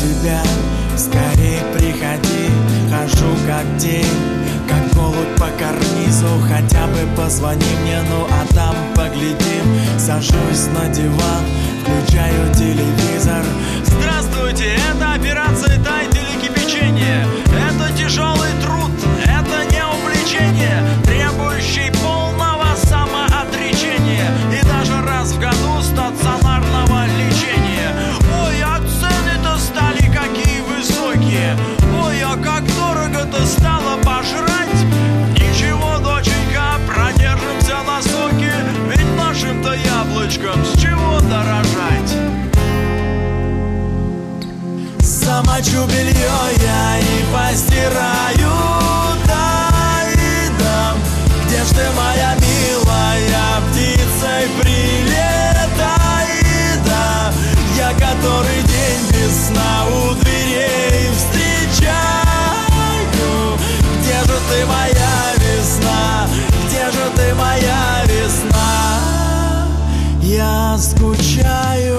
тебя, скорей приходи. Хожу как тень, как голубь по карнизу. Хотя бы позвони мне, ну а там поглядим. Сажусь на диван, включаю телевизор. Здравствуйте, это операция «Дай телекипячение». Это тяжелый труд, это не увлечение, требующий полного самоотречения и даже раз в году стационарного лечения. Ой, а цены-то стали какие высокие. Ой, а как дорого-то стало пожрать. Ничего, доченька, продержимся на соке, ведь нашим-то яблочкам с чего дорожать. Замочу белье я и постираю, да и дам. Где ж ты, моя милая, птицей прилетай, да. Я который день без сна у дверей встречаю. Где же ты, моя весна? Где же ты, моя весна? Я скучаю.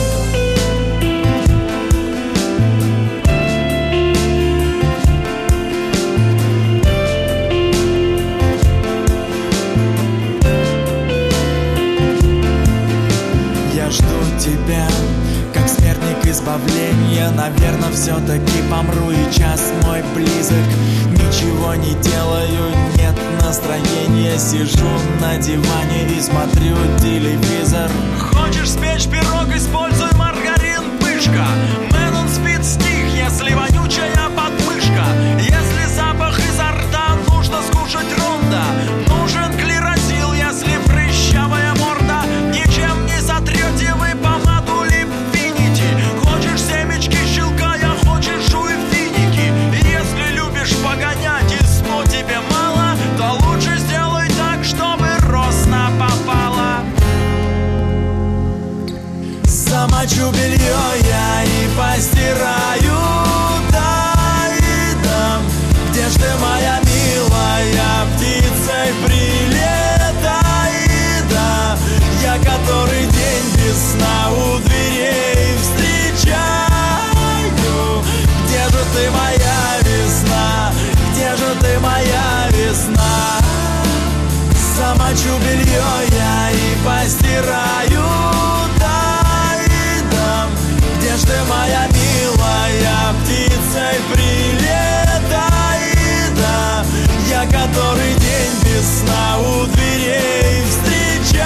Тебя, как смертник избавления. Наверное, все-таки помру, и час мой близок. Ничего не делаю, нет настроения. Сижу на диване и смотрю телевизор. Хочешь спечь пирог, используй маргарин Пышка. Мэн, он спит стих, если вонючая подмышка. Если запах изо рта, нужно скушать ронда. Нужен клерозил, если прыщавая морда. Ничем не сотрете вы помаду Липфинити. Хочешь семечки щелкая, хочешь жуй финики. И если любишь погонять и сну тебе мало, то лучше сделай так, чтобы росно попало. Замочу белье я и постираю, да и дам. Где ж ты, моя милая, птицей прилетай, да. Я который день без сна у дверей встречаю. Где же ты, моя весна? Где же ты, моя весна? Замочу белье я и постираю, да и дам. Где ж ты, моя милая, птицей прилетай, да. Я который день без сна у дверей встречаю.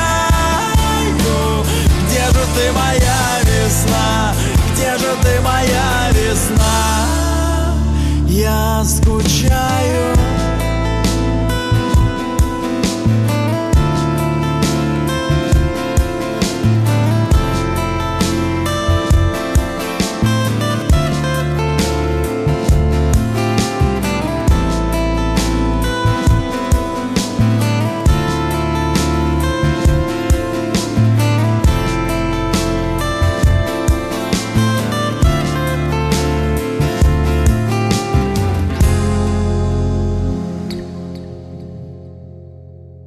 Где же ты, моя весна? Где же ты, моя весна? Я скучаю.